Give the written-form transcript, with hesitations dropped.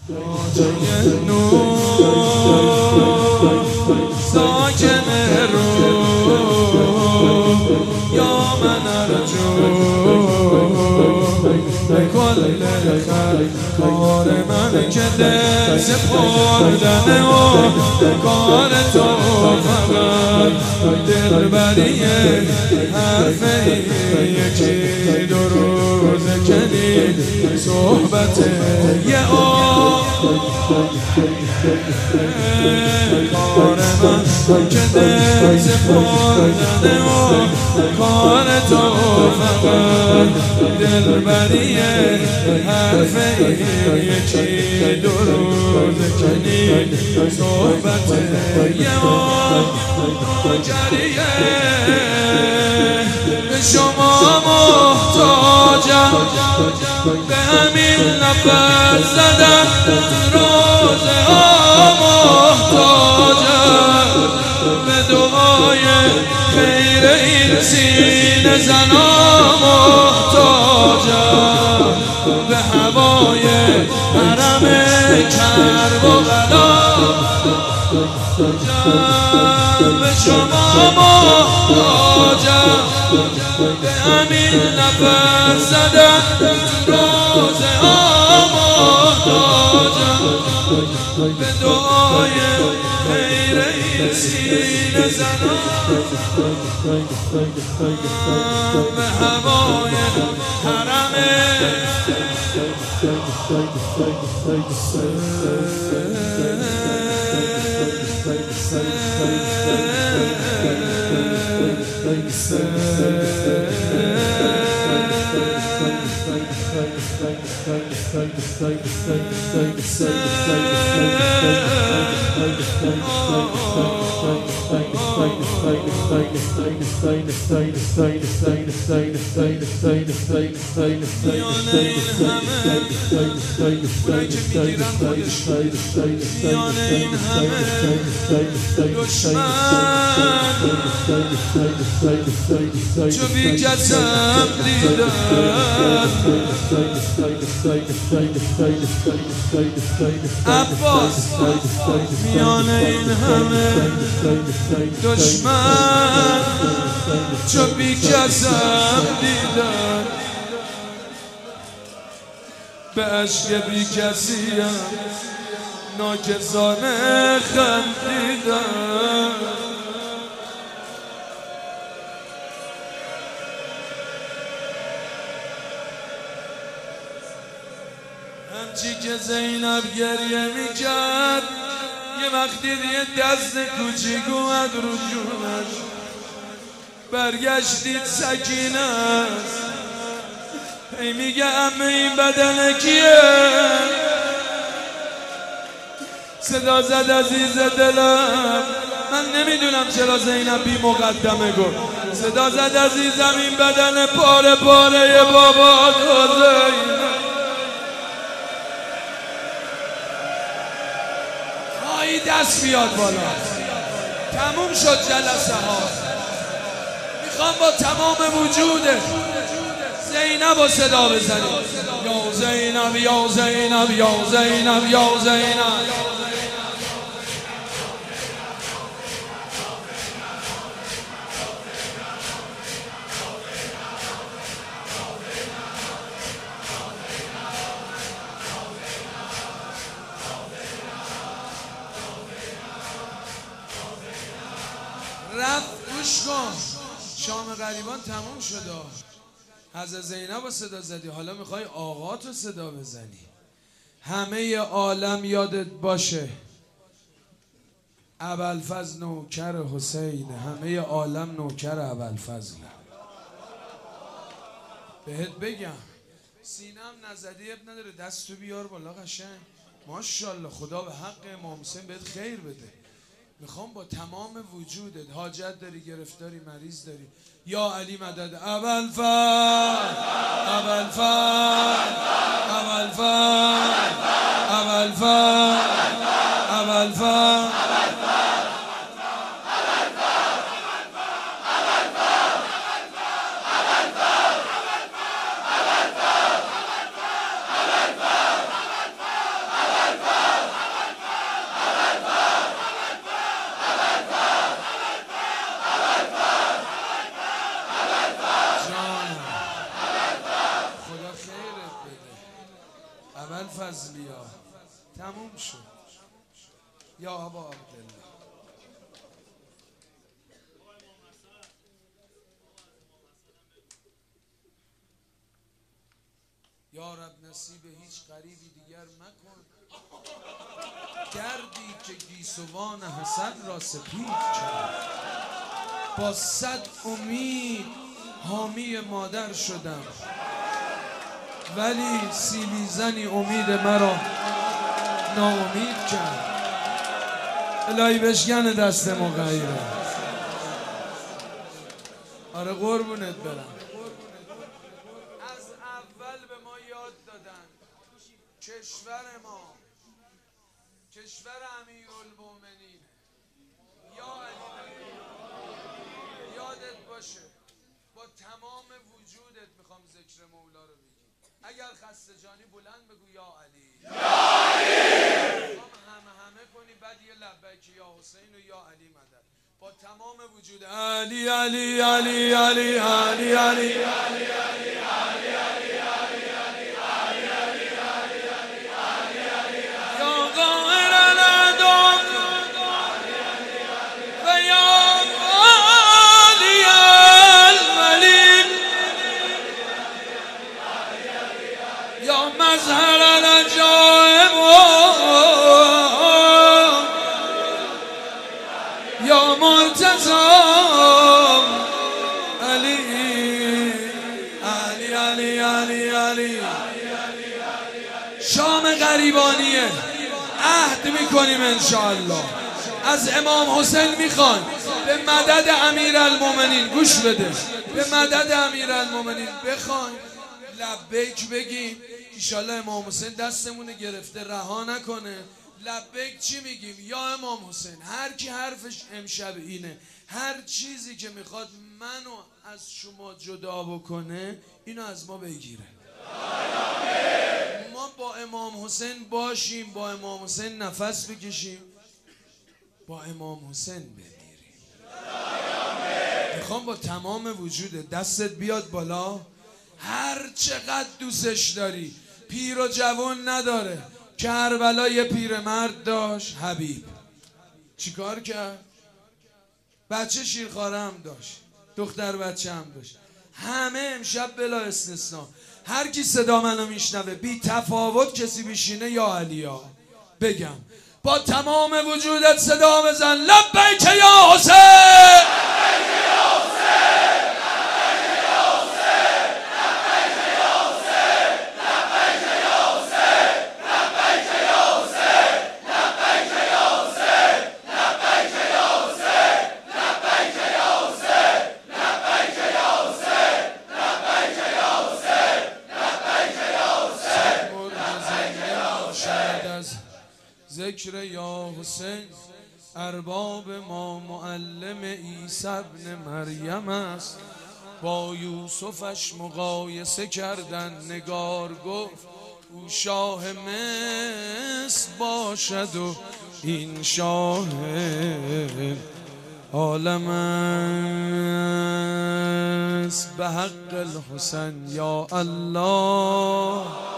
خواجه نور ساکن رو یا من ارجو به کل خیر کار من که دل سپردنه و کار تو فقط دلبری حرف یکی دو روز کنی صحبت یه کار من که دل سپردنه و کار تو فقط دلبری حرف یکی دو روز کنی صحبت یه جریه به شما محتاجم به همین نفس زدن روزه ها محتاجم به دعای خیر این سینه زنا محتاجم به هوای حرم کرب و بلا به شما محتاجم به همین نفس زدن روزه ها محتاجم به دعای خیر این سینه زنا به هوای حرم چو بی کسم دیدن عباس میان این همه دشمن چو بی کسم دیدن به عشق بی کسیم ناکسانه خندیدن همچی که زینب گریه میکرد یه وقتی یه دست کوچیک اومد رو جونش برگشتید سکینه ای میگه امه این بدن کیه صدا زد عزیز دلم من نمیدونم چرا زینب بی مقدمه گفت صدا زد عزیزم این بدن پاره پاره بابا تو زینب خواهی دست بیاد بالا تموم شد جلسه ها میخوام با تمام وجوده زینب رو صدا بزنیم یا زینب یا زینب یا زینب یا زینب رفت گوش کن شام غریبان تموم شده از زینب رو صدا زدی حالا میخوای آقا تو صدا بزنی همه عالم یادت باشه ابوالفضل نوکر حسین همه عالم نوکر ابوالفضل بهت بگم سینم نزدی اب نداره دستو بیار بالا قشنگ ماشاءالله خدا به حق امام حسین بهت خیر بده میخوام با تمام وجودت حاجت داری گرفتاری مریض داری یا علی مدد ابوالفضل ابوالفضل ابوالفضل ابوالفضل ابوالفضل الله. تموم شد یا ابا عبدالله. یا رب نصیب هیچ غریبی دیگر مکن، گردی که گیسوان حسن را سپید کرد. با 100 امید حامی مادر شدم، ولی سیلی زنی امید مرا ناامید کرد. الهی بشکن دست مغیره. آره قربونت برم. از اول به ما یاد دادن کشور ما کشور امیرالمومنین. یا علی یادت باشه با تمام وجودت میخوام ذکر مولا رو بگی. اگر خسته جانی بلند بگو یا علی. یا علی. میخوام همه کنی بعد یه لبیک یا حسین و یا علی مدد. با تمام وجود علی علی علی علی علی علی علی علی علی مظهر العجائب یا مرتضی علی علی علی علی علی. شام غریبانیه، عهد میکنیم انشاءالله از امام حسین میخوان به مدد امیرالمومنین. گوش بده، به مدد امیرالمومنین بخواین لبیک بگیم. ایشالله امام حسین دستمونه گرفته رها نکنه. لبیک چی میگیم؟ یا امام حسین. هر کی حرفش امشب اینه، هر چیزی که میخواد منو از شما جدا بکنه اینو از ما بگیره. ما با امام حسین باشیم، با امام حسین نفس بکشیم، با امام حسین بمیریم. میخوام با تمام وجود دستت بیاد بالا. هر چقدر دوستش داری. پیر و جوان نداره. کربلا یه پیرمرد داشت، حبیب. چیکار کرد؟ بچه شیرخواره هم داشت، دختر بچه هم داشت. همه امشب بلا استثناء هر کی صدا منو میشنوه بی تفاوت کسی بیشینه یا علیا بگم با تمام وجودت صدا بزن لبیک یا حسین. ذکر یا حسین ارباب ما معلم عیسی ابن مریم است. با یوسفش مقایسه کردن نگار گفت او شاه مصر باشد و این شاه عالم است. به حق الحسین یا الله